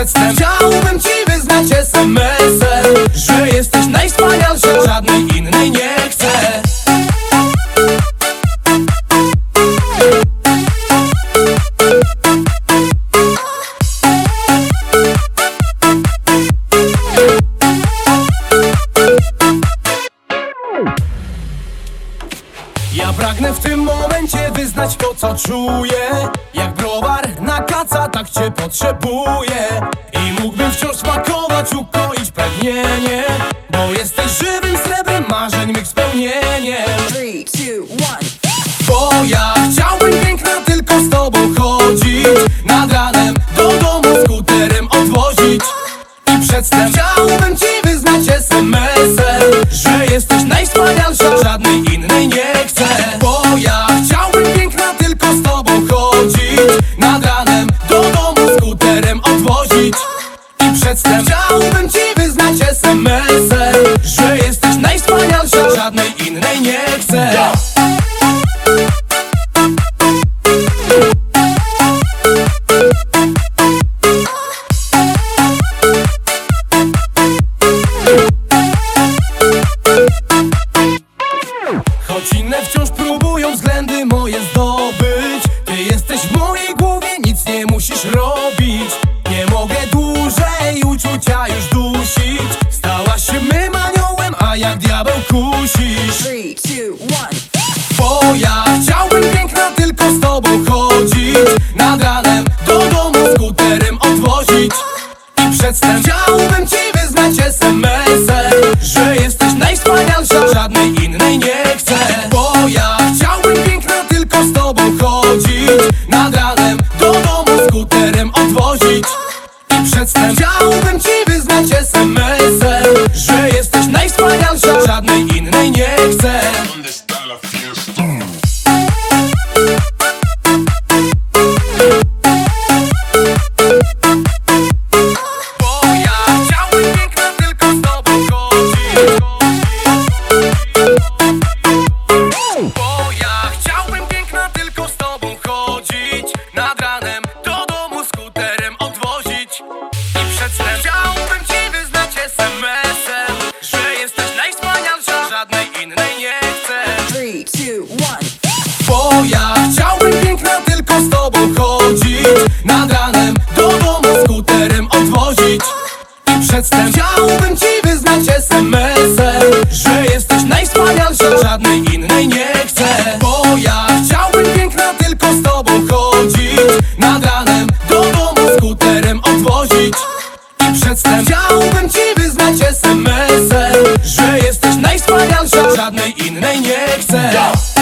przedtem chciałbym ci wyznać SMS-em, że jesteś najwspanialsza, żadnej innej nie chcę. Ja pragnę w tym momencie wyznać to, co czuję. Jak browar na kaca, tak cię potrzebuję. I mógłbym wciąż smakować, ukoić pragnienie, bo jesteś żywym srebrem marzeń mych spełnieniem. 3, 2, 1. Bo ja chciałbym piękna tylko z tobą chodzić, nad ranem do domu skuterem odwozić. I przedtem chciałbym ci wyznać SMS-em, że jesteś najwspanialsza, żadnej innej nie chcę. Bo ja chciałbym piękna tylko z tobą chodzić, nad ranem do domu skuterem odwozić. I przedtem chciałbym ci wyznać SMS-em, że jesteś najwspanialsza, żadnej innej nie chcę. Choć inne wciąż próbują względy moje zdobyć, ty jesteś w mojej głowie, nic nie musisz robić. Nie mogę dłużej uczucia już dusić. Stałaś się mym aniołem, a jak diabeł kusisz. 3, 2, 1. Bo ja chciałbym piękna tylko z tobą chodzić, nad ranem do domu skuterem odwozić. I przedtem chciałbym ci wyznać SMS-em, że jesteś najwspanialsza, żadnej innej nie chcę. Bo ja chciałbym piękna tylko z tobą chodzić, nad ranem do domu skuterem odwozić. I przedtem chciałbym ci wyznać SMS-em, że jesteś najwspanialsza, żadnej innej nie chcę. Nad ranem do domu skuterem odwozić. I przedtem chciałbym ci wyznać SMS-em, że jesteś najwspanialsza, żadnej innej nie chcę. 3, 2, 1. Bo ja chciałbym piękna tylko z tobą chodzić, nad ranem do domu skuterem odwozić. I przedtem chciałbym ci wyznać SMS-em, że jesteś najwspanialsza, żadnej innej nie chcę. Bo ja chciałbym piękna tylko z tobą chodzić, nad ranem do domu skuterem odwozić. I przedtem chciałbym ci wyznać SMS-em, że jesteś najwspanialsza, żadnej innej nie chcę.